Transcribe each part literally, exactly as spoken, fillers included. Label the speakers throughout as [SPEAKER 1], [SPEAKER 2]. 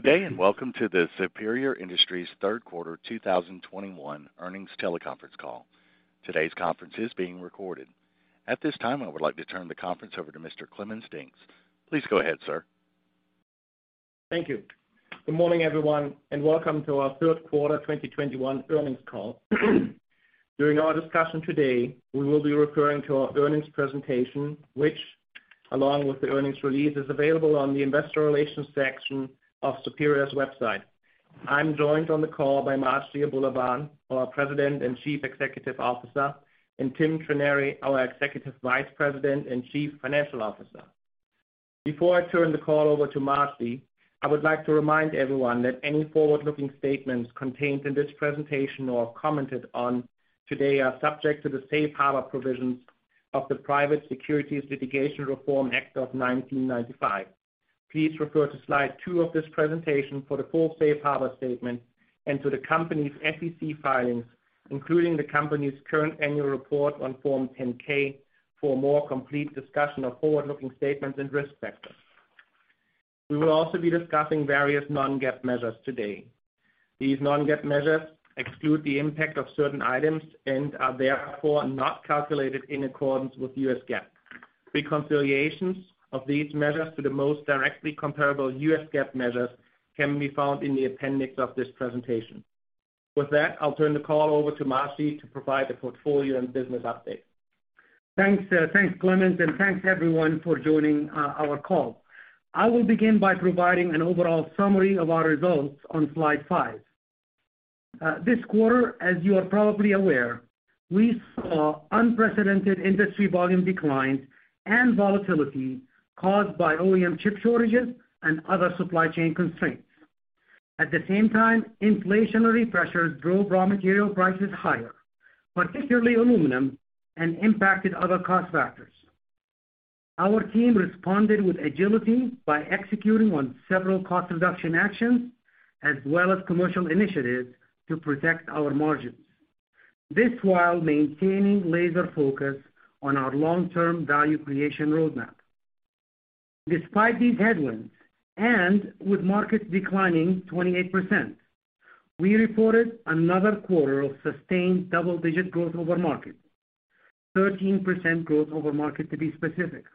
[SPEAKER 1] Good day, and welcome to the Superior Industries third quarter two thousand twenty-one earnings teleconference call. Today's conference is being recorded. At this time, I would like to turn the conference over to Mister Clemens Dinks. Please go ahead, sir.
[SPEAKER 2] Thank you. Good morning, everyone, and welcome to our third quarter twenty twenty-one earnings call. During our discussion today, we will be referring to our earnings presentation, which, along with the earnings release, is available on the Investor Relations section of Superior's website. I'm joined on the call by Majdi Abulaban, our President and Chief Executive Officer, and Tim Trenary, our Executive Vice President and Chief Financial Officer. Before I turn the call over to Majdi, I would like to remind everyone that any forward-looking statements contained in this presentation or commented on today are subject to the safe harbor provisions of the Private Securities Litigation Reform Act of nineteen ninety-five. Please refer to slide two of this presentation for the full safe harbor statement and to the company's S E C filings, including the company's current annual report on Form ten K for a more complete discussion of forward-looking statements and risk factors. We will also be discussing various non-GAAP measures today. These non-GAAP measures exclude the impact of certain items and are therefore not calculated in accordance with U S GAAP. Reconciliations of these measures to the most directly comparable U S GAAP measures can be found in the appendix of this presentation. With that, I'll turn the call over to Majdi to provide a portfolio and business update.
[SPEAKER 3] Thanks, uh, thanks, Clemens, and thanks everyone for joining uh, our call. I will begin by providing an overall summary of our results on slide five. Uh, this quarter, as you are probably aware, we saw unprecedented industry volume declines and volatility caused by O E M chip shortages and other supply chain constraints. At the same time, inflationary pressures drove raw material prices higher, particularly aluminum, and impacted other cost factors. Our team responded with agility by executing on several cost reduction actions as well as commercial initiatives to protect our margins. This while maintaining laser focus on our long-term value creation roadmap. Despite these headwinds, and with markets declining twenty-eight percent, we reported another quarter of sustained double-digit growth over market, thirteen percent growth over market to be specific.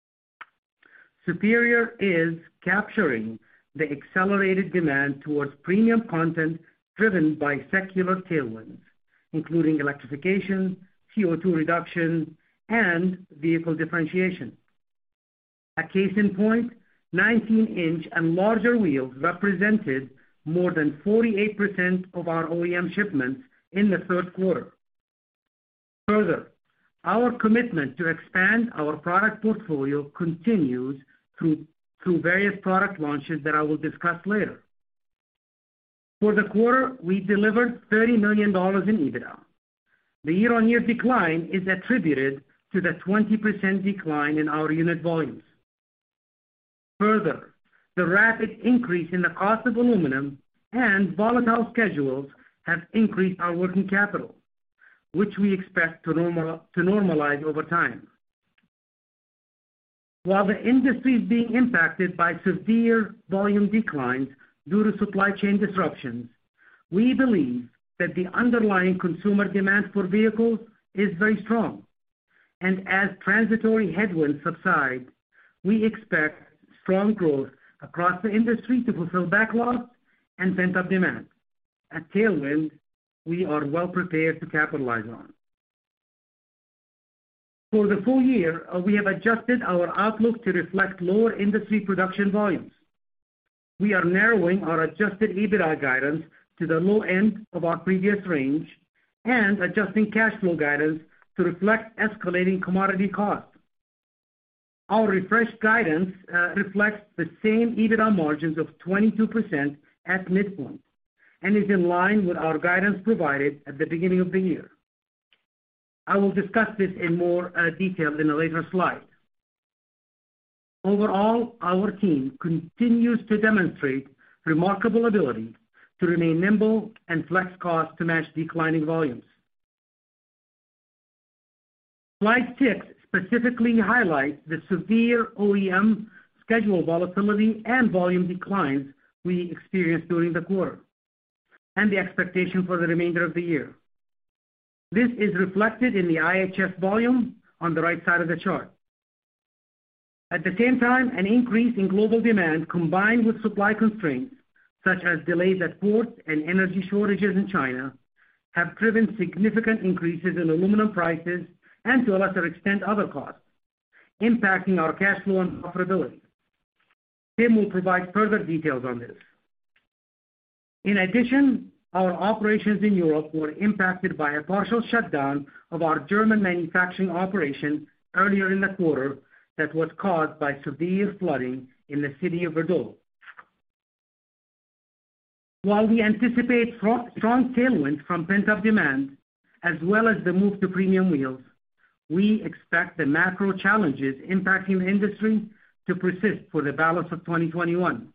[SPEAKER 3] Superior is capturing the accelerated demand towards premium content driven by secular tailwinds, including electrification, C O two reduction, and vehicle differentiation. A case in point, nineteen inch and larger wheels represented more than forty-eight percent of our O E M shipments in the third quarter. Further, our commitment to expand our product portfolio continues through, through various product launches that I will discuss later. For the quarter, we delivered thirty million dollars in EBITDA. The year-on-year decline is attributed to the twenty percent decline in our unit volumes. Further, the rapid increase in the cost of aluminum and volatile schedules have increased our working capital, which we expect to, normal, to normalize over time. While the industry is being impacted by severe volume declines due to supply chain disruptions, we believe that the underlying consumer demand for vehicles is very strong. And as transitory headwinds subside, we expect strong growth across the industry to fulfill backlogs and pent-up demand, a tailwind we are well prepared to capitalize on. For the full year, uh, we have adjusted our outlook to reflect lower industry production volumes. We are narrowing our adjusted EBITDA guidance to the low end of our previous range and adjusting cash flow guidance to reflect escalating commodity costs. Our refreshed guidance uh, reflects the same EBITDA margins of twenty-two percent at midpoint and is in line with our guidance provided at the beginning of the year. I will discuss this in more uh, detail in a later slide. Overall, our team continues to demonstrate remarkable ability to remain nimble and flex costs to match declining volumes. Slide six specifically highlights the severe O E M schedule volatility and volume declines we experienced during the quarter and the expectation for the remainder of the year. This is reflected in the I H S volume on the right side of the chart. At the same time, an increase in global demand combined with supply constraints, such as delays at ports and energy shortages in China, have driven significant increases in aluminum prices and, to a lesser extent, other costs, impacting our cash flow and profitability. Tim will provide further details on this. In addition, our operations in Europe were impacted by a partial shutdown of our German manufacturing operation earlier in the quarter that was caused by severe flooding in the city of Werdohl. While we anticipate strong tailwinds from pent-up demand, as well as the move to premium wheels, we expect the macro challenges impacting the industry to persist for the balance of twenty twenty-one.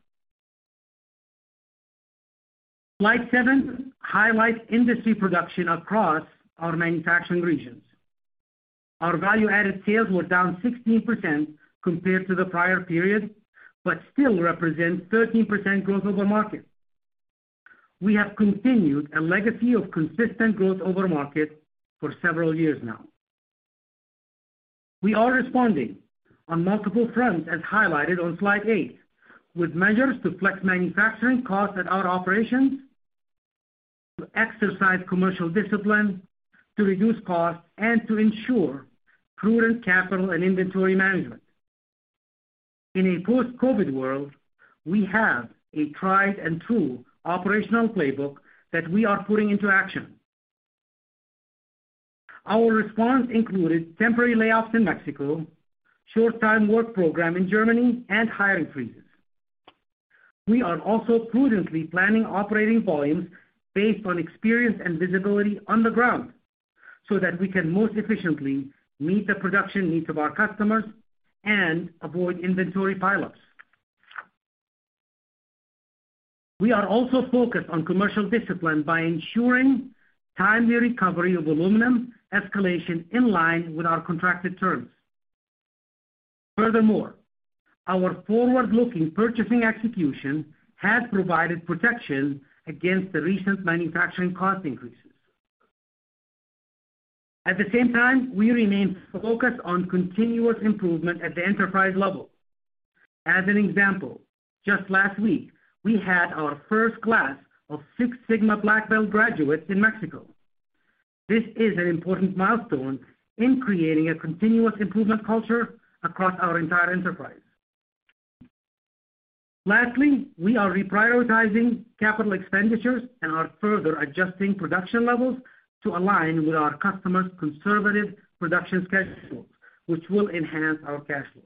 [SPEAKER 3] Slide seven highlights industry production across our manufacturing regions. Our value-added sales were down sixteen percent compared to the prior period, but still represent thirteen percent growth over market. We have continued a legacy of consistent growth over market for several years now. We are responding on multiple fronts, as highlighted on slide eight, with measures to flex manufacturing costs at our operations, to exercise commercial discipline, to reduce costs, and to ensure prudent capital and inventory management. In a post-COVID world, we have a tried and true operational playbook that we are putting into action. Our response included temporary layoffs in Mexico, short-time work program in Germany, and hiring freezes. We are also prudently planning operating volumes based on experience and visibility on the ground so that we can most efficiently meet the production needs of our customers and avoid inventory pileups. We are also focused on commercial discipline by ensuring timely recovery of aluminum escalation in line with our contracted terms. Furthermore, our forward-looking purchasing execution has provided protection against the recent manufacturing cost increases. At the same time, we remain focused on continuous improvement at the enterprise level. As an example, just last week, we had our first class of Six Sigma Black Belt graduates in Mexico. This is an important milestone in creating a continuous improvement culture across our entire enterprise. Lastly, we are reprioritizing capital expenditures and are further adjusting production levels to align with our customers' conservative production schedules, which will enhance our cash flow.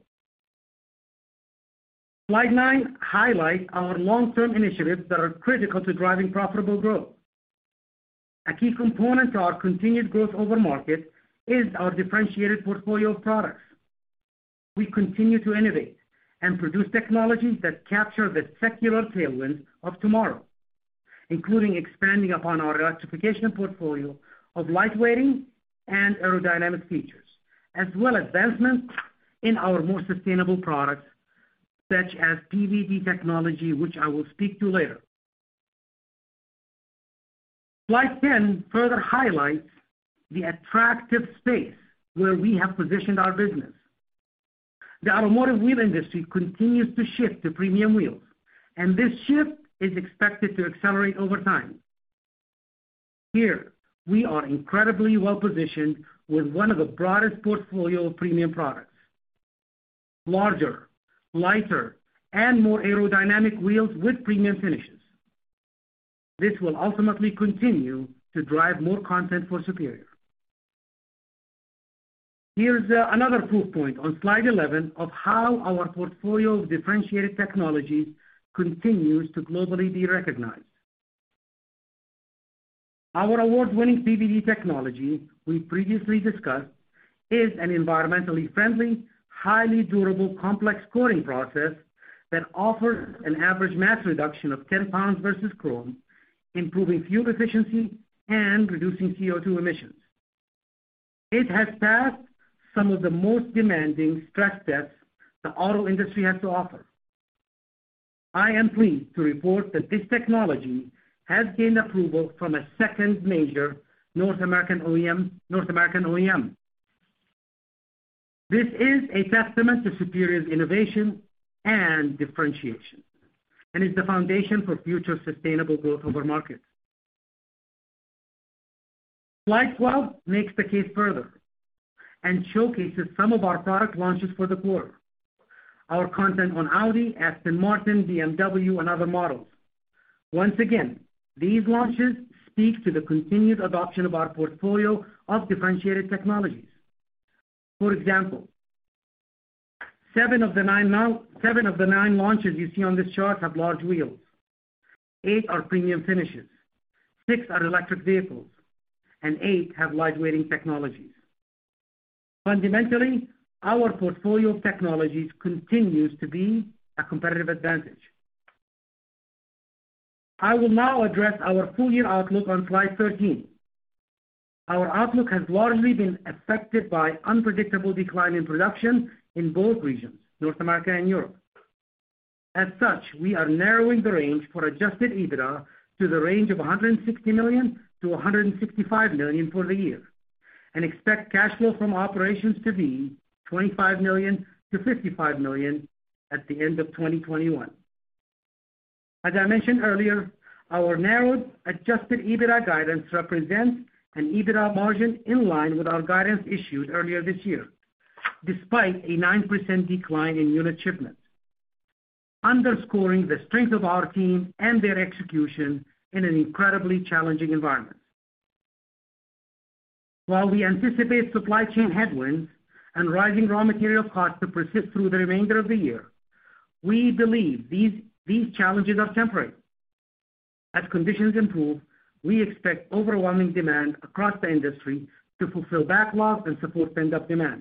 [SPEAKER 3] Slide nine highlights our long-term initiatives that are critical to driving profitable growth. A key component to our continued growth over market is our differentiated portfolio of products. We continue to innovate and produce technologies that capture the secular tailwinds of tomorrow, including expanding upon our electrification portfolio of lightweighting and aerodynamic features, as well as advancements in our more sustainable products, such as P V D technology, which I will speak to later. Slide ten further highlights the attractive space where we have positioned our business. The automotive wheel industry continues to shift to premium wheels, and this shift is expected to accelerate over time. Here, we are incredibly well-positioned with one of the broadest portfolio of premium products. Larger, lighter, and more aerodynamic wheels with premium finishes. This will ultimately continue to drive more content for Superior. Here's uh, another proof point on slide eleven of how our portfolio of differentiated technologies continues to globally be recognized. Our award-winning P V D technology, we previously discussed, is an environmentally friendly, highly durable, complex coating process that offers an average mass reduction of ten pounds versus chrome, improving fuel efficiency and reducing C O two emissions. It has passed some of the most demanding stress tests the auto industry has to offer. I am pleased to report that this technology has gained approval from a second major North American O E M. North American O E M. This is a testament to Superior's innovation and differentiation, and is the foundation for future sustainable growth over market. Slide twelve makes the case further and showcases some of our product launches for the quarter. Our content on Audi, Aston Martin, B M W, and other models. Once again, these launches speak to the continued adoption of our portfolio of differentiated technologies. For example, seven of the nine, now, seven of the nine launches you see on this chart have large wheels. Eight are premium finishes. Six are electric vehicles. And eight have lightweighting technologies. Fundamentally, our portfolio of technologies continues to be a competitive advantage. I will now address our full-year outlook on slide thirteen. Our outlook has largely been affected by unpredictable decline in production in both regions, North America and Europe. As such, we are narrowing the range for adjusted EBITDA to the range of one hundred sixty million to one hundred sixty-five million for the year, and expect cash flow from operations to be twenty-five million to fifty-five million at the end of twenty twenty-one. As I mentioned earlier, our narrowed adjusted EBITDA guidance represents an EBITDA margin in line with our guidance issued earlier this year, despite a nine percent decline in unit shipments, underscoring the strength of our team and their execution in an incredibly challenging environment. While we anticipate supply chain headwinds and rising raw material costs to persist through the remainder of the year, we believe these, these challenges are temporary. As conditions improve, we expect overwhelming demand across the industry to fulfill backlogs and support pent-up demand.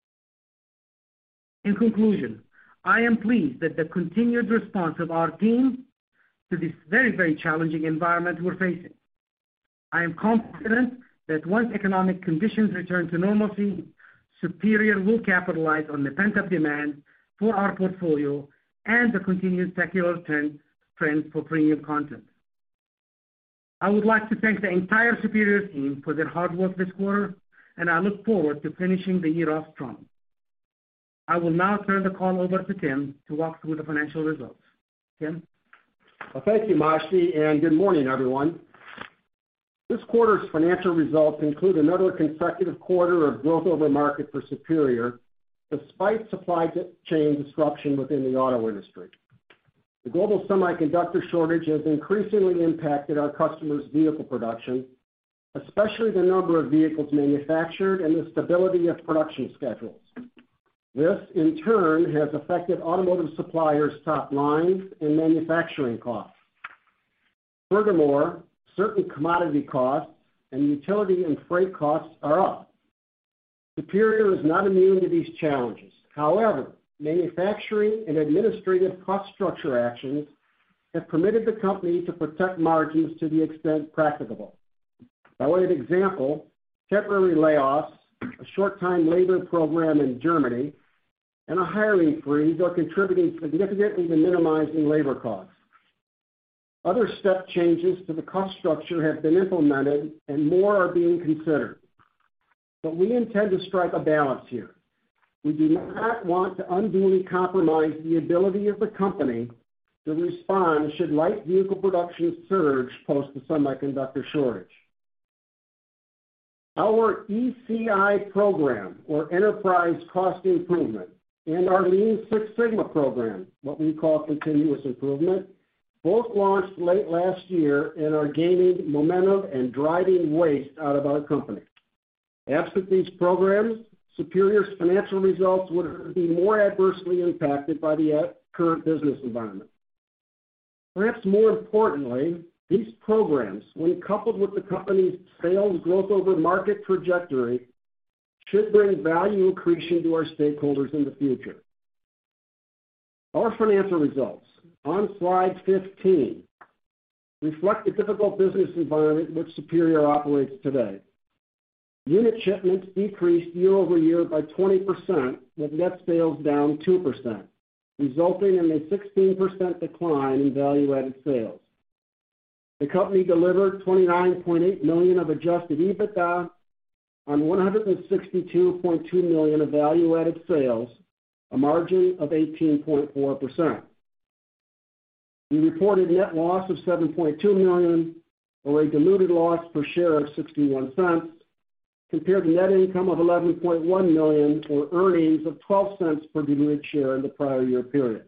[SPEAKER 3] In conclusion, I am pleased that the continued response of our team to this very, very challenging environment we're facing. I am confident that once economic conditions return to normalcy, Superior will capitalize on the pent-up demand for our portfolio and the continued secular trend, trend for premium content. I would like to thank the entire Superior team for their hard work this quarter, and I look forward to finishing the year off strong. I will now turn the call over to Tim to walk through the financial results. Tim?
[SPEAKER 4] Well, thank you, Majdi, and good morning, everyone. This quarter's financial results include another consecutive quarter of growth over market for Superior, despite supply chain disruption within the auto industry. The global semiconductor shortage has increasingly impacted our customers' vehicle production, especially the number of vehicles manufactured and the stability of production schedules. This, in turn, has affected automotive suppliers' top lines and manufacturing costs. Furthermore, certain commodity costs and utility and freight costs are up. Superior is not immune to these challenges. However, manufacturing and administrative cost structure actions have permitted the company to protect margins to the extent practicable. By way of example, temporary layoffs, a short-time labor program in Germany, and a hiring freeze are contributing significantly to minimizing labor costs. Other step changes to the cost structure have been implemented and more are being considered. But we intend to strike a balance here. We do not want to unduly compromise the ability of the company to respond should light vehicle production surge post the semiconductor shortage. Our E C I program, or Enterprise Cost Improvement, and our Lean Six Sigma program, what we call continuous improvement, both launched late last year and are gaining momentum and driving waste out of our company. Absent these programs, Superior's financial results would be more adversely impacted by the current business environment. Perhaps more importantly, these programs, when coupled with the company's sales growth over market trajectory, should bring value accretion to our stakeholders in the future. Our financial results, on slide fifteen, reflect the difficult business environment in which Superior operates today. Unit shipments decreased year over year by twenty percent, with net sales down two percent. resulting in a sixteen percent decline in value-added sales. The company delivered twenty-nine point eight million dollars of adjusted EBITDA on one hundred sixty-two point two million dollars of value-added sales, a margin of eighteen point four percent. We reported net loss of seven point two million dollars, or a diluted loss per share of sixty-one cents, compared to net income of eleven point one million dollars, or earnings of twelve cents per diluted share in the prior year period.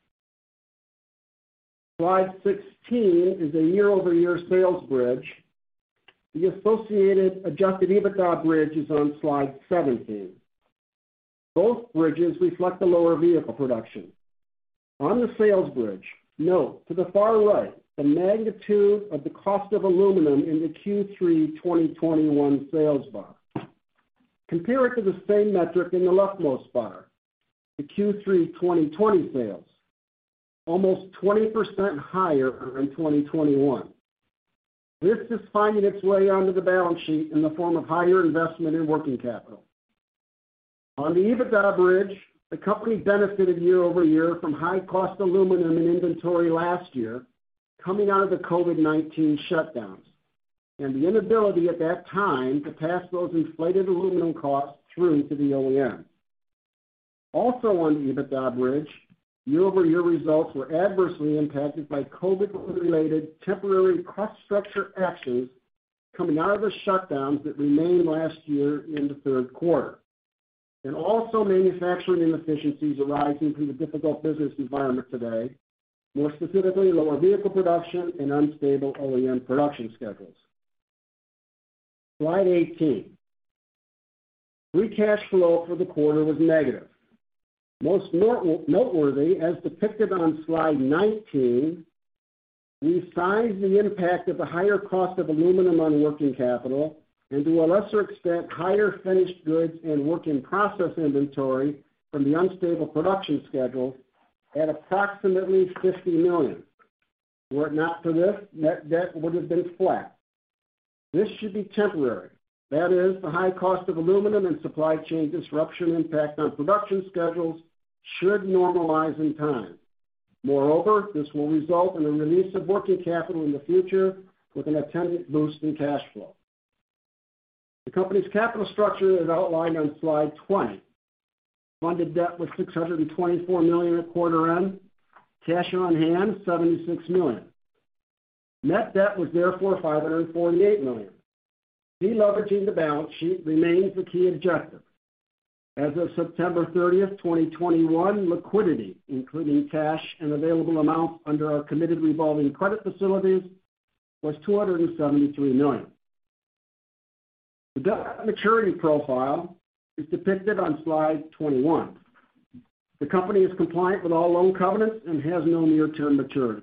[SPEAKER 4] Slide sixteen is a year-over-year sales bridge. The associated adjusted EBITDA bridge is on slide seventeen. Both bridges reflect the lower vehicle production. On the sales bridge, note to the far right the magnitude of the cost of aluminum in the Q three twenty twenty-one sales bar. Compare it to the same metric in the leftmost bar, the Q three twenty twenty sales, almost twenty percent higher in twenty twenty-one. This is finding its way onto the balance sheet in the form of higher investment in working capital. On the EBITDA bridge, the company benefited year over year from high-cost aluminum in inventory last year, coming out of the COVID nineteen shutdowns, and the inability at that time to pass those inflated aluminum costs through to the O E M. Also on the EBITDA bridge, year-over-year results were adversely impacted by COVID-related temporary cost structure actions coming out of the shutdowns that remained last year in the third quarter, and also manufacturing inefficiencies arising from the difficult business environment today, more specifically lower vehicle production and unstable O E M production schedules. Slide eighteen. Free cash flow for the quarter was negative. Most noteworthy, as depicted on slide nineteen, we sized the impact of the higher cost of aluminum on working capital, and to a lesser extent, higher finished goods and work-in-process inventory from the unstable production schedule at approximately fifty million dollars. Were it not for this, net debt would have been flat. This should be temporary. That is, the high cost of aluminum and supply chain disruption impact on production schedules should normalize in time. Moreover, this will result in a release of working capital in the future with an attendant boost in cash flow. The company's capital structure is outlined on slide twenty. Funded debt was six hundred twenty-four million dollars at quarter end. Cash on hand, seventy-six million dollars. Net debt was therefore five hundred forty-eight million dollars. Deleveraging the balance sheet remains the key objective. As of September thirtieth, twenty twenty-one, liquidity, including cash and available amounts under our committed revolving credit facilities, was two hundred seventy-three million dollars. The debt maturity profile is depicted on slide twenty-one. The company is compliant with all loan covenants and has no near-term maturities.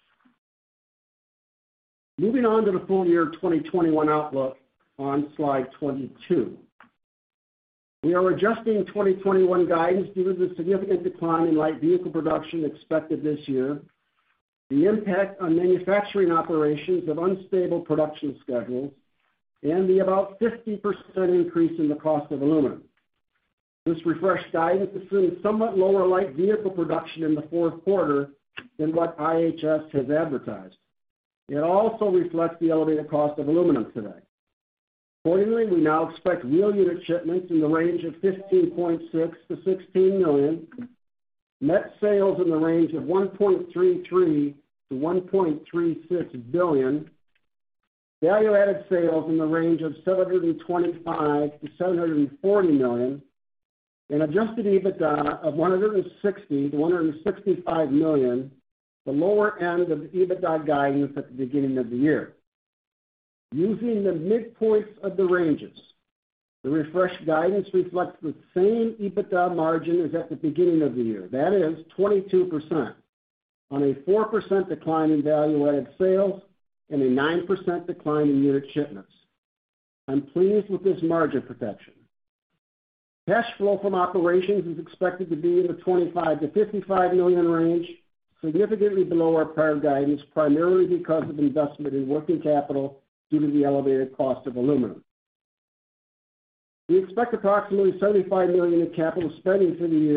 [SPEAKER 4] Moving on to the full year twenty twenty-one outlook on slide twenty-two. We are adjusting twenty twenty-one guidance due to the significant decline in light vehicle production expected this year, the impact on manufacturing operations of unstable production schedules, and the about fifty percent increase in the cost of aluminum. This refreshed guidance assumes somewhat lower light vehicle production in the fourth quarter than what I H S has advertised. It also reflects the elevated cost of aluminum today. Accordingly, we now expect wheel unit shipments in the range of fifteen point six to sixteen million, net sales in the range of one point three three to one point three six billion, value-added sales in the range of seven hundred twenty-five to seven hundred forty million, and adjusted EBITDA of one hundred sixty to one hundred sixty-five million, the lower end of the EBITDA guidance at the beginning of the year. Using the midpoints of the ranges, the refreshed guidance reflects the same EBITDA margin as at the beginning of the year. That is twenty-two percent on a four percent decline in value-added sales and a nine percent decline in unit shipments. I'm pleased with this margin protection. Cash flow from operations is expected to be in the twenty-five to fifty-five million range, significantly below our prior guidance, primarily because of investment in working capital due to the elevated cost of aluminum. We expect approximately seventy-five million dollars in capital spending for the year,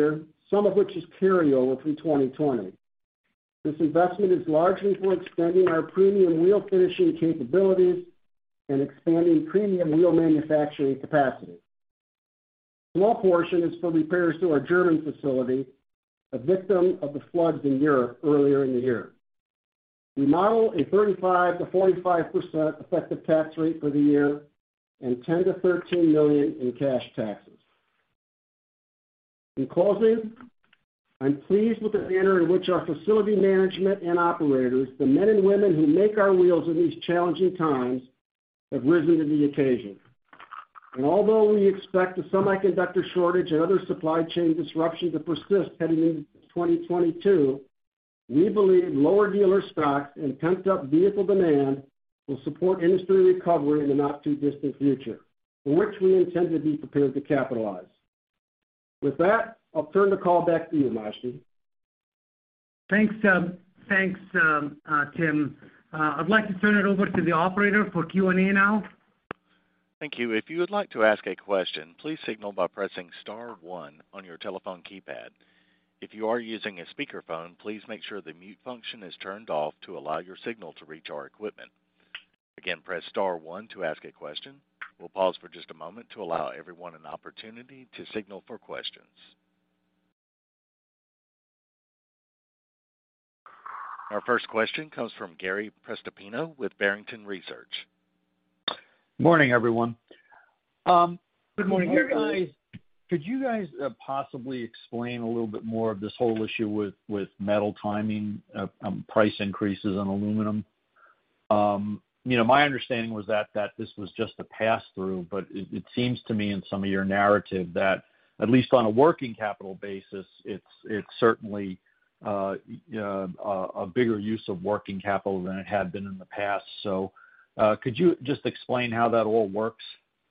[SPEAKER 4] some of which is carryover from twenty twenty. This investment is largely for extending our premium wheel finishing capabilities and expanding premium wheel manufacturing capacity. A small portion is for repairs to our German facility, a victim of the floods in Europe earlier in the year. We model a thirty-five to forty-five percent effective tax rate for the year and ten to thirteen million in cash taxes. In closing, I'm pleased with the manner in which our facility management and operators, the men and women who make our wheels in these challenging times, have risen to the occasion. And although we expect the semiconductor shortage and other supply chain disruption to persist heading into twenty twenty-two, we believe lower dealer stocks and pent-up vehicle demand will support industry recovery in the not-too-distant future, for which we intend to be prepared to capitalize. With that, I'll turn the call back to you, Majdi.
[SPEAKER 3] Thanks, um, thanks, um, uh, Tim. Uh, I'd like to turn it over to the operator for Q and A now.
[SPEAKER 1] Thank you. If you would like to ask a question, please signal by pressing star one on your telephone keypad. If you are using a speakerphone, please make sure the mute function is turned off to allow your signal to reach our equipment. Again, press star one to ask a question. We'll pause for just a moment to allow everyone an opportunity to signal for questions. Our first question comes from Gary Prestopino with Barrington Research.
[SPEAKER 5] Morning, everyone. Um,
[SPEAKER 3] Good morning,
[SPEAKER 5] could you
[SPEAKER 3] Gary.
[SPEAKER 5] guys, could you guys uh, possibly explain a little bit more of this whole issue with, with metal timing, uh, um, price increases on aluminum? Um, you know, my understanding was that, that this was just a pass-through, but it, it seems to me in some of your narrative that, at least on a working capital basis, it's, it's certainly uh, uh, a bigger use of working capital than it had been in the past. So uh, could you just explain how that all works?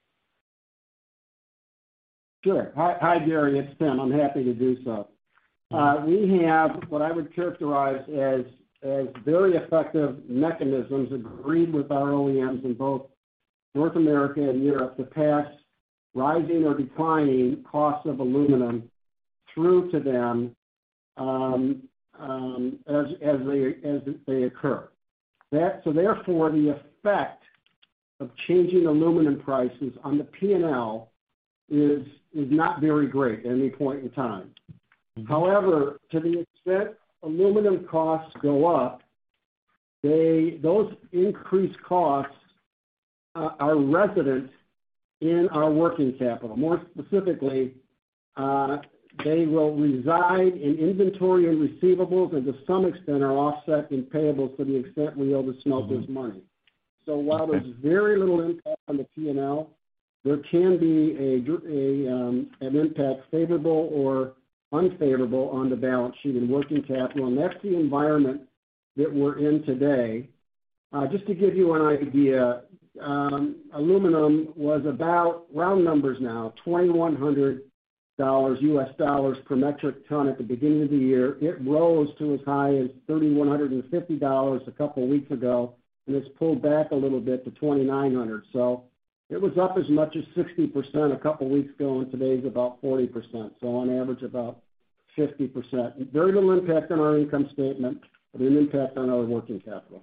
[SPEAKER 4] Sure. Hi, hi, Gary. It's Tim. I'm happy to do so. Uh, we have what I would characterize as as very effective mechanisms agreed with our O E Ms in both North America and Europe to pass rising or declining costs of aluminum through to them um, um, as as they as they occur. That so therefore the effect of changing aluminum prices on the P and L is is not very great at any point in time. Mm-hmm. However, to the extent aluminum costs go up, they those increased costs uh, are resident in our working capital. More specifically, uh, they will reside in inventory and receivables, and to some extent are offset in payables to the extent we owe the smelters mm-hmm. money. So while okay. there's very little impact on the P and L, there can be a, a um, an impact, favorable or unfavorable, on the balance sheet and working capital, and that's the environment that we're in today. Uh, just to give you an idea, um, aluminum was about, round numbers now, twenty-one hundred dollars U S dollars per metric ton at the beginning of the year. It rose to as high as three thousand one hundred fifty dollars a couple of weeks ago, and it's pulled back a little bit to twenty-nine hundred dollars. So it was up as much as sixty percent a couple of weeks ago, and today's about forty percent. So on average, about fifty percent. Very little impact on our income statement, but an impact on our working capital.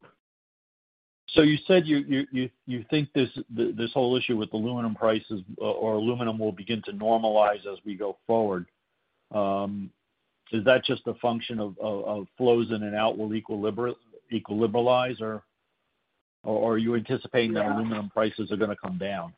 [SPEAKER 5] So you said you you you, you think this this whole issue with aluminum prices or aluminum will begin to normalize as we go forward. Um, is that just a function of, of, of flows in and out will equilibri- equilibralize, or or are you anticipating yeah. that aluminum prices are going to come down?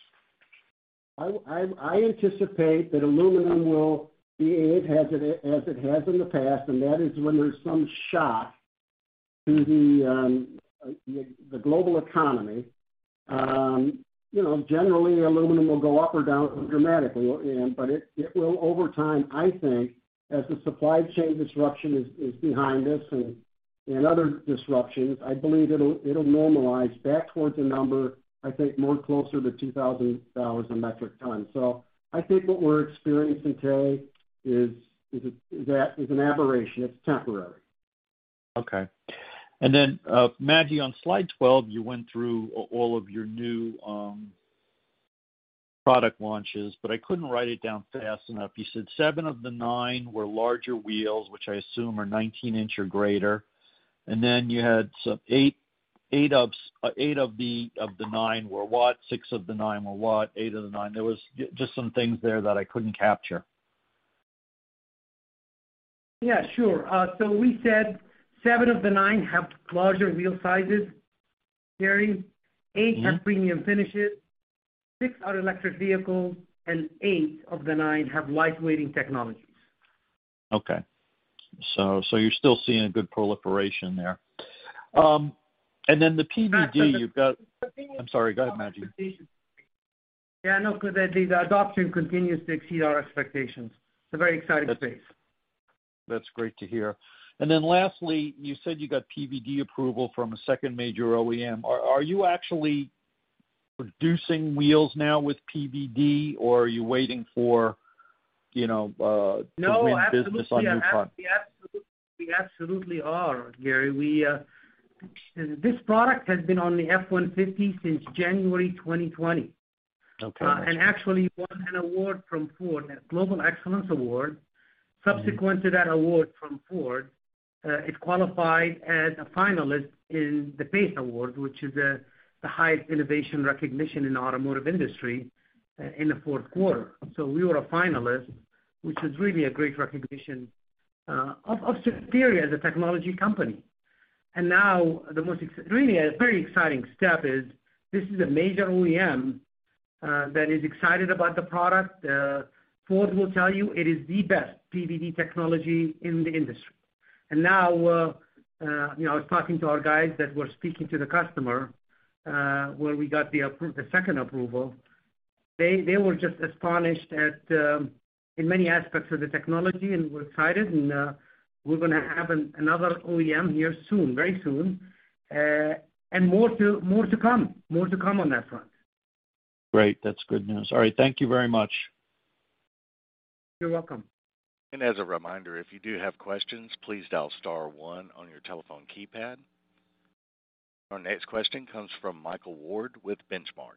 [SPEAKER 4] I, I, I anticipate that aluminum will behave as it as it has in the past, and that is when there's some shock to the um, the, the global economy. Um, you know, generally aluminum will go up or down dramatically, and, but it, it will over time, I think, as the supply chain disruption is, is behind us and and other disruptions, I believe it'll it'll normalize back towards a number, I think, more closer to two thousand dollars a metric ton. So I think what we're experiencing today is is, a, is that is an aberration. It's temporary.
[SPEAKER 5] Okay. And then, uh, Majdi, on slide twelve, you went through all of your new um, product launches, but I couldn't write it down fast enough. You said seven of the nine were larger wheels, which I assume are nineteen inch or greater, and then you had some eight, eight of uh, eight of the of the nine were what? Six of the nine were what? Eight of the nine. There was just some things there that I couldn't capture.
[SPEAKER 3] Yeah, sure. Uh, so we said seven of the nine have larger wheel sizes, Gary. Eight mm-hmm. have premium finishes. Six are electric vehicles, and eight of the nine have lightweighting technologies.
[SPEAKER 5] Okay. So so you're still seeing a good proliferation there. Um, and then the P V D, you've got – I'm sorry, go ahead, Majid.
[SPEAKER 3] Yeah, no, the, the, the adoption continues to exceed our expectations. It's a very exciting
[SPEAKER 5] That's,
[SPEAKER 3] space.
[SPEAKER 5] That's great to hear. And then lastly, you said you got P V D approval from a second major O E M. Are, are you actually – producing wheels now with P V D, or are you waiting for, you know, uh, to
[SPEAKER 3] no,
[SPEAKER 5] win business on new products?
[SPEAKER 3] We absolutely, we absolutely are, Gary. We uh, this product has been on the F one fifty since January twenty twenty,
[SPEAKER 5] okay,
[SPEAKER 3] uh, and actually won an award from Ford, a Global Excellence Award. Subsequent mm-hmm. to that award from Ford, uh, it qualified as a finalist in the PACE Award, which is a the highest innovation recognition in the automotive industry uh, in the fourth quarter. So we were a finalist, which is really a great recognition uh, of, of Superior as a technology company. And now the most, ex- really a very exciting step is this is a major O E M uh, that is excited about the product. Uh, Ford will tell you it is the best P V D technology in the industry. And now, uh, uh, you know, I was talking to our guys that were speaking to the customer, Uh, where we got the, appro- the second approval. They they were just astonished at um, in many aspects of the technology, and we're excited. And uh, we're going to have an, another O E M here soon, very soon, uh, and more to more to come, more to come on that front.
[SPEAKER 5] Great, that's good news. All right, thank you very much.
[SPEAKER 3] You're welcome.
[SPEAKER 1] And as a reminder, if you do have questions, please dial star one on your telephone keypad. Our next question comes from Michael Ward with Benchmark.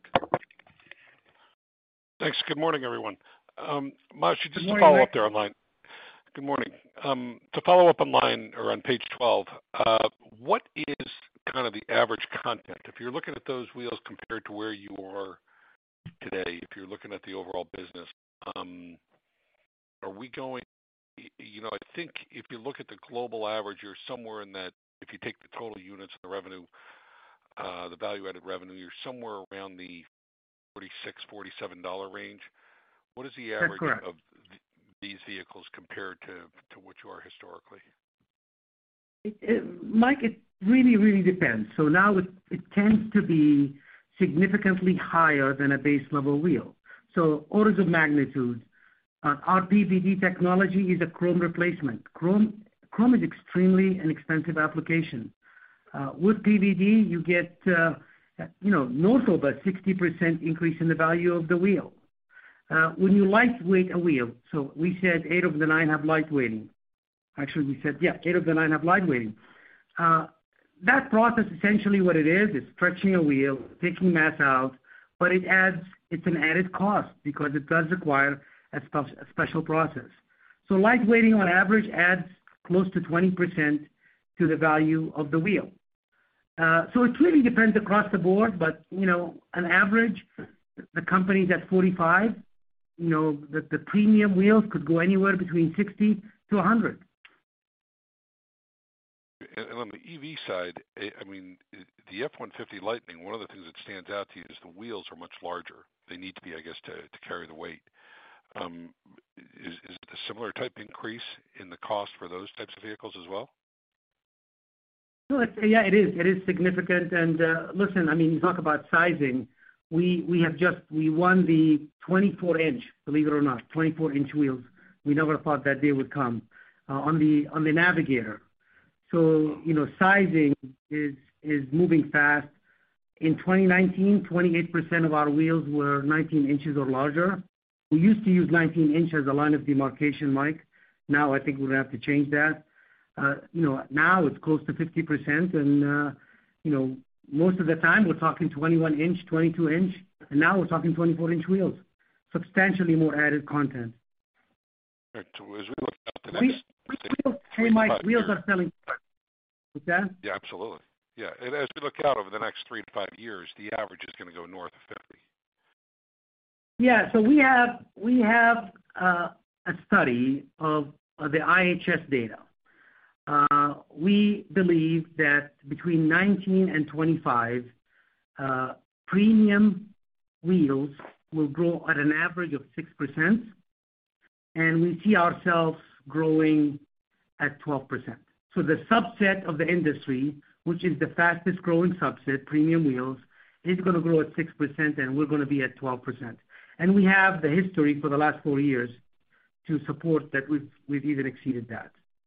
[SPEAKER 6] Thanks. Good morning, everyone. Um, Majid, just
[SPEAKER 3] morning,
[SPEAKER 6] to follow
[SPEAKER 3] Mike.
[SPEAKER 6] up there online. Good morning. Um, to follow up online or on page twelve, uh, what is kind of the average content? If you're looking at those wheels compared to where you are today, if you're looking at the overall business, um, are we going, you know, I think if you look at the global average, you're somewhere in that, if you take the total units and the revenue, Uh, the value-added revenue, you're somewhere around the forty-six dollars, forty-seven dollars range. What is the average of th- these vehicles compared to, to what you are historically?
[SPEAKER 3] It, it, Mike, it really, really depends. So now it, it tends to be significantly higher than a base level wheel. So orders of magnitude. Uh, our P V D technology is a chrome replacement. Chrome, chrome is extremely an expensive application. Uh, with P V D, you get, uh, you know, north of a sixty percent increase in the value of the wheel. Uh, when you lightweight a wheel, so we said eight of the nine have lightweighting. Actually, we said, yeah, eight of the nine have lightweighting. Uh, that process, essentially what it is, is stretching a wheel, taking mass out, but it adds, it's an added cost because it does require a, spe- a special process. So lightweighting on average adds close to twenty percent to the value of the wheel. Uh, so it really depends across the board, but, you know, on average, the company's at forty-five. You know, the, the premium wheels could go anywhere between sixty to one hundred.
[SPEAKER 6] And on the E V side, I mean, the F one fifty Lightning, one of the things that stands out to you is the wheels are much larger. They need to be, I guess, to, to carry the weight. Um, is, is it a similar type increase in the cost for those types of vehicles as well?
[SPEAKER 3] No, it's, yeah, it is. It is significant. And uh, listen, I mean, you talk about sizing. We we have just we won the twenty-four inch, believe it or not, twenty-four inch wheels. We never thought that day would come uh, on the on the Navigator. So you know, sizing is is moving fast. In twenty nineteen, twenty-eight percent of our wheels were nineteen inches or larger. We used to use nineteen inch as a line of demarcation, Mike. Now I think we're gonna have to change that. Uh, you know, now it's close to fifty percent, and, uh, you know, most of the time we're talking twenty-one inch, twenty-two inch, and now we're talking twenty-four inch wheels. substantially more added content.
[SPEAKER 6] Right, so as we look out the next,
[SPEAKER 3] We,
[SPEAKER 6] say,
[SPEAKER 3] wheels, hey
[SPEAKER 6] three to
[SPEAKER 3] Mike,
[SPEAKER 6] five
[SPEAKER 3] wheels
[SPEAKER 6] years-
[SPEAKER 3] are selling. What's that?
[SPEAKER 6] Yeah, absolutely. Yeah, and as we look out over the next three to five years, the average is going to go north of fifty.
[SPEAKER 3] Yeah, so we have we have uh, a study of, of the I H S data. Uh, we believe that between nineteen and twenty-five, uh, premium wheels will grow at an average of six percent, and we see ourselves growing at twelve percent. So the subset of the industry, which is the fastest growing subset, premium wheels, is going to grow at six percent, and we're going to be at twelve percent. And we have the history for the last four years to support that we've, we've even exceeded that.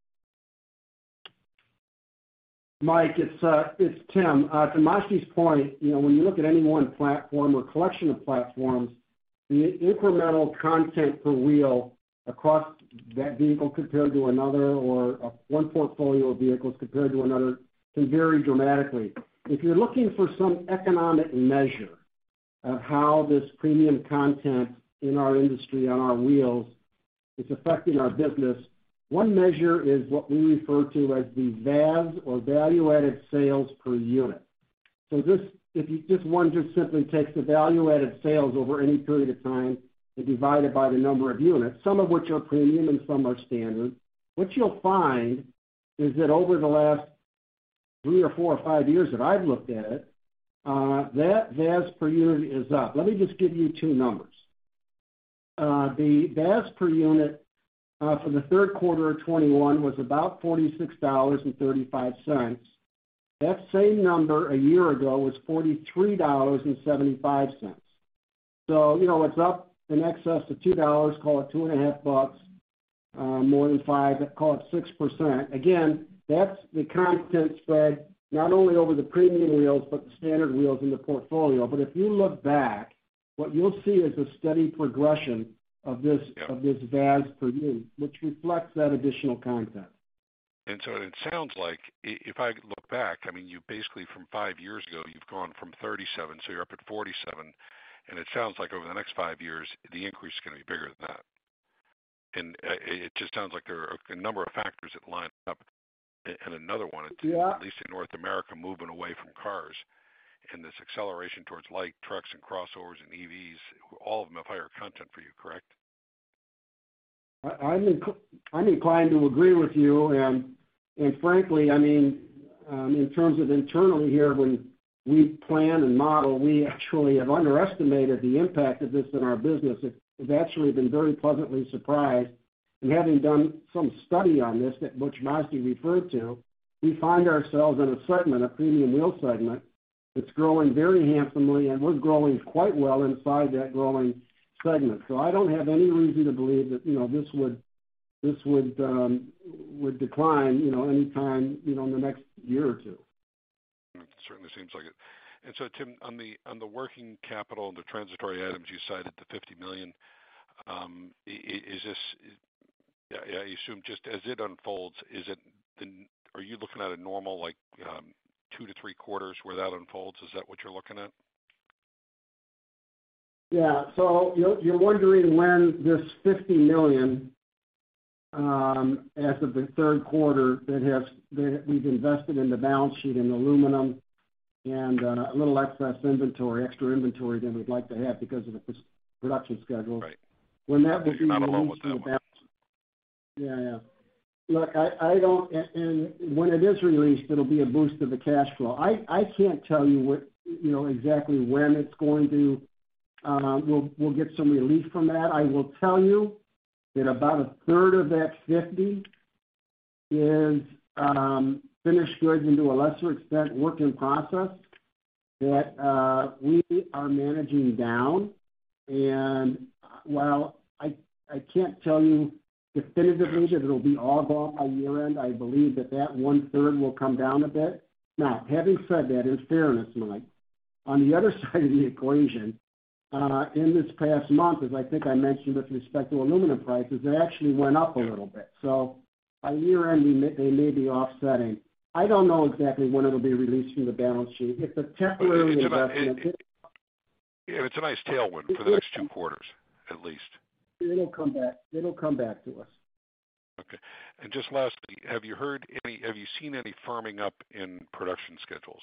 [SPEAKER 4] Mike, it's uh, it's Tim. Uh, to Majdi's point, you know, when you look at any one platform or collection of platforms, the incremental content per wheel across that vehicle compared to another, or uh, one portfolio of vehicles compared to another, can vary dramatically. If you're looking for some economic measure of how this premium content in our industry on our wheels is affecting our business, one measure is what we refer to as the V A S, or value-added sales per unit. So this, if you just one just simply takes the value-added sales over any period of time and divide it by the number of units, some of which are premium and some are standard, what you'll find is that over the last three or four or five years that I've looked at it, uh, that V A S per unit is up. Let me just give you two numbers. Uh, the V A S per unit Uh, for the third quarter of twenty-one was about forty-six dollars and thirty-five cents. That same number a year ago was forty-three dollars and seventy-five cents. So, you know, it's up in excess of two dollars, call it two and a half bucks, uh, more than five, call it six percent. Again, that's the content spread not only over the premium wheels, but the standard wheels in the portfolio. But if you look back, what you'll see is a steady progression of this
[SPEAKER 6] Yep.
[SPEAKER 4] of this V A S per unit, which reflects that additional content.
[SPEAKER 6] And so it sounds like, if I look back, I mean, you basically from five years ago, you've gone from thirty-seven, so you're up at forty-seven, and it sounds like over the next five years, the increase is going to be bigger than that. And it just sounds like there are a number of factors that line up. And another one,
[SPEAKER 4] Yeah.
[SPEAKER 6] at least in North America, moving away from cars, and this acceleration towards light trucks and crossovers and E Vs, all of them have higher content for you, correct?
[SPEAKER 4] I, I'm inc- I'm inclined to agree with you, and and frankly, I mean, um, in terms of internally here, when we plan and model, we actually have underestimated the impact of this in our business. We've actually been very pleasantly surprised, and having done some study on this that which Majdi referred to, we find ourselves in a segment, a premium wheel segment, it's growing very handsomely, and we're growing quite well inside that growing segment. So I don't have any reason to believe that, you know, this would this would um, would decline, you know, anytime, you know, in the next year or two.
[SPEAKER 6] It certainly seems like it. And so, Tim, on the on the working capital and the transitory items, you cited the fifty million dollars. Um, is this? Yeah, I assume just as it unfolds, is it? The, are you looking at a normal like? Um, two to three quarters where that unfolds? Is that what you're looking at?
[SPEAKER 4] Yeah. So you're, you're wondering when this fifty million dollars, um, as of the third quarter, that has that we've invested in the balance sheet in aluminum and uh, a little excess inventory, extra inventory than we'd like to have because of the production schedule.
[SPEAKER 6] Right.
[SPEAKER 4] When that will be
[SPEAKER 6] not alone
[SPEAKER 4] released
[SPEAKER 6] with
[SPEAKER 4] from the
[SPEAKER 6] that
[SPEAKER 4] balance. Yeah, yeah. Look, I, I don't, and when it is released, it'll be a boost to the cash flow. I, I can't tell you what, you know, exactly when it's going to, uh, we'll, we'll get some relief from that. I will tell you that about a third of that fifty is um, finished goods, and to a lesser extent, work in process that uh, we are managing down. And while I, I can't tell you definitively that it'll be all gone by year end, I believe that that one third will come down a bit. Now, having said that, in fairness, Mike, on the other side of the equation, uh, in this past month, as I think I mentioned with respect to aluminum prices, they actually went up a little bit. So by year end, they may, they may be offsetting. I don't know exactly when it'll be released from the balance sheet. It's a temporary
[SPEAKER 6] it's
[SPEAKER 4] investment.
[SPEAKER 6] A, it, it, yeah, it's a nice tailwind for the next two quarters. at least?
[SPEAKER 4] It'll come back. It'll come back to us.
[SPEAKER 6] Okay. And just lastly, have you heard any, have you seen any firming up in production schedules?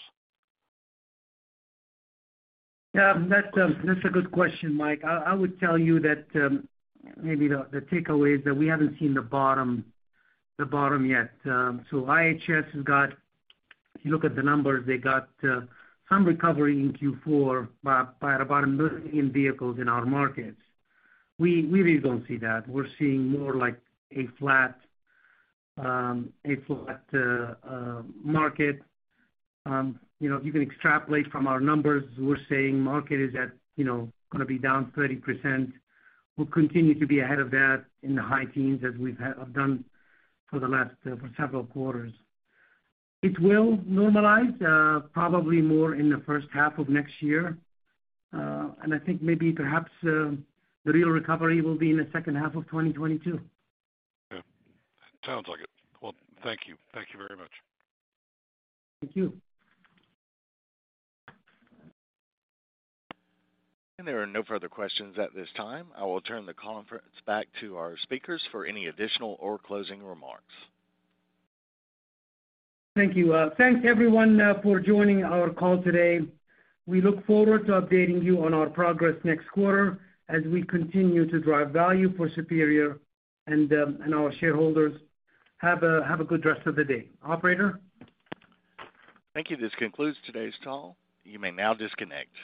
[SPEAKER 3] Yeah, that's um, that's a good question, Mike. I, I would tell you that um, maybe the, the takeaway is that we haven't seen the bottom, the bottom yet. Um, so I H S has got, if you look at the numbers, they got uh, some recovery in Q four by, by about a million vehicles in our markets. We we really don't see that. We're seeing more like a flat, um, a flat uh, uh, market. Um, you know, you can extrapolate from our numbers. We're saying market is at, you know, going to be down thirty percent. We'll continue to be ahead of that in the high teens as we've have done for the last uh, for several quarters. It will normalize uh, probably more in the first half of next year, uh, and I think maybe perhaps uh, the real recovery will be in the second half of twenty twenty-two.
[SPEAKER 6] Yeah, sounds like it. Well, thank you. Thank you very much.
[SPEAKER 3] Thank you.
[SPEAKER 1] And there are no further questions at this time. I will turn the conference back to our speakers for any additional or closing remarks.
[SPEAKER 3] Thank you. Uh, thanks, everyone, uh, for joining our call today. We look forward to updating you on our progress next quarter as we continue to drive value for Superior and, um, and our shareholders. Have a, have a good rest of the day. Operator?
[SPEAKER 1] Thank you. This concludes today's call. You may now disconnect.